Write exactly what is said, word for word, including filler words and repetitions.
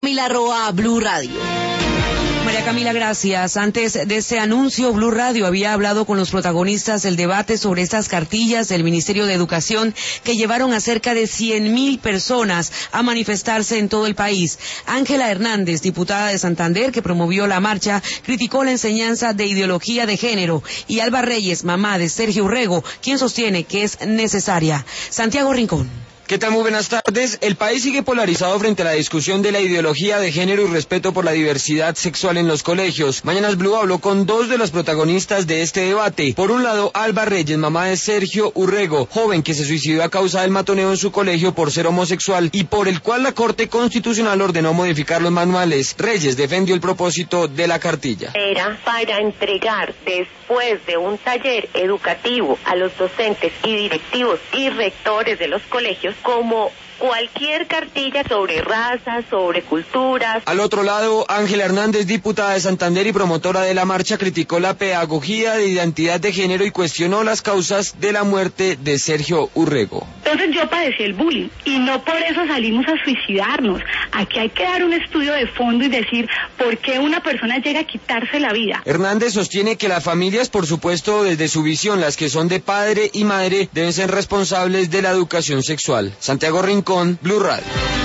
Camila Roa, Blue Radio. María Camila, gracias. Antes de este anuncio, Blue Radio había hablado con los protagonistas del debate sobre estas cartillas del Ministerio de Educación que llevaron a cerca de cien mil personas a manifestarse en todo el país. Ángela Hernández, diputada de Santander, que promovió la marcha, criticó la enseñanza de ideología de género, y Alba Reyes, mamá de Sergio Urrego, quien sostiene que es necesaria. Santiago Rincón. ¿Qué tal? Muy buenas tardes. El país sigue polarizado frente a la discusión de la ideología de género y respeto por la diversidad sexual en los colegios. Mañanas Blue habló con dos de los protagonistas de este debate. Por un lado, Alba Reyes, mamá de Sergio Urrego, joven que se suicidó a causa del matoneo en su colegio por ser homosexual y por el cual la Corte Constitucional ordenó modificar los manuales. Reyes defendió el propósito de la cartilla. Era para entregar después de un taller educativo a los docentes y directivos y rectores de los colegios como cualquier cartilla sobre razas, sobre culturas. Al otro lado, Ángela Hernández, diputada de Santander y promotora de la marcha, criticó la pedagogía de identidad de género y cuestionó las causas de la muerte de Sergio Urrego. Entonces yo padecí el bullying y no por eso salimos a suicidarnos. Aquí hay que dar un estudio de fondo y decir por qué una persona llega a quitarse la vida. Hernández sostiene que las familias, por supuesto, desde su visión, las que son de padre y madre, deben ser responsables de la educación sexual. Santiago Rincón, Blue Radio.